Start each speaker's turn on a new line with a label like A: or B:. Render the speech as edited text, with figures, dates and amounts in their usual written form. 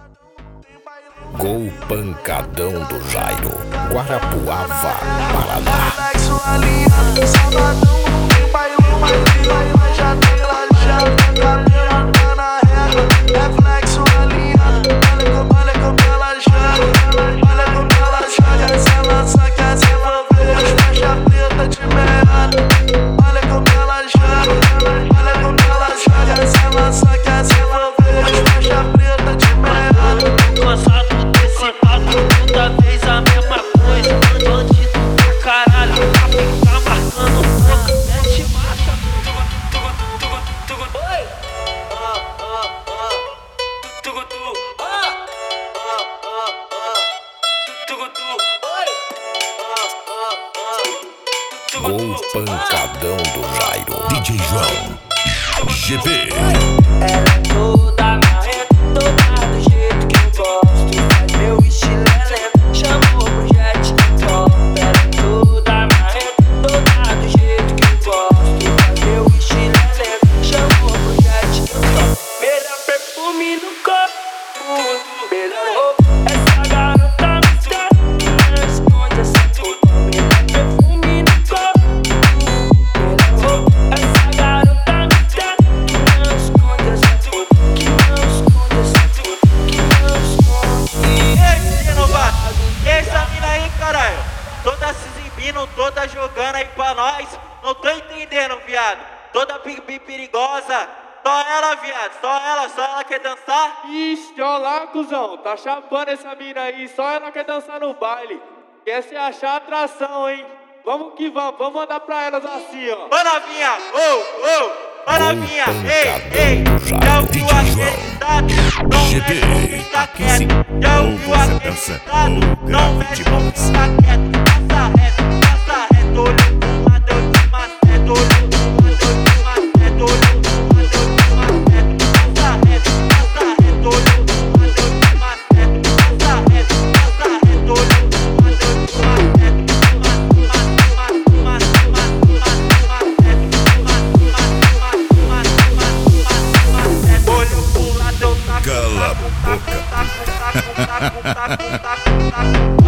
A: Gol pancadão do Jairo, Guarapuava, Paraná.
B: Sabadão tem bailão, mas já tem lajeado. Caminhada na régua, reflexo alinhado. Olha como ela joga, olha como ela joga. Se ela só quer se envolver, as faixas preta de merda. Olha como ela joga, olha como ela joga. Se ela só quer se envolver, as faixas preta de merda.
C: Cansado desse papo, toda vez a mesma coisa. Bandido pra caralho, pra ficar marcando fogo. Mete marcha. Oi!
A: Gol pancadão do Jairo, DJ João, GP.
C: Ela é toda marreta, toda do jeito que eu gosto. Faz meu estilo é lento, chamou pro jet top. Ela é toda marreta, toda do jeito que eu gosto. Faz meu estilo é lento, chamou pro jet top. Melhor perfume no corpo, melhor roupa. Essa garota me traz, não esconde essa tudo. Melhor perfume no corpo, melhor roupa. Essa garota me traz, não esconde essa tudo. Que não esconde essa tudo, que não esconde.
D: E aí, renovado? E essa mina aí, caralho? Toda se exibindo, toda jogando aí pra nós. Não tô entendendo, viado. Toda perigosa. Só ela, viado. Só ela quer dançar.
E: Ixi, olha lá, cuzão, tá chapando essa mina aí, só ela quer dançar no baile. Quer se achar atração, hein? Vamos que vamos mandar pra elas assim, ó.
D: Ô, novinha, ô, novinha, ei,
A: pancadão do
D: já
A: Jairo,
D: ouviu
A: DJ
D: aquele
A: João,
D: ditado? Não
A: GP,
D: mexe com fica
A: aqui
D: quieto.
A: sim.
D: Já
A: Ou
D: ouviu
A: você
D: aquele
A: dança,
D: ditado?
A: ou
D: Não
A: grave
D: mexe
A: de
D: com
A: bolas.
D: fica quieto. Passa reto, olho pro lado, eu te maceto. Olho pro lado, eu te maceto. Olho pro lado, eu te maceto. Passa reto, olho pro lado, eu te maceto. Passa reto, olho pro lado, eu te maceto. Olho pro lado, eu taco.
A: Cala a boca,
D: Taco.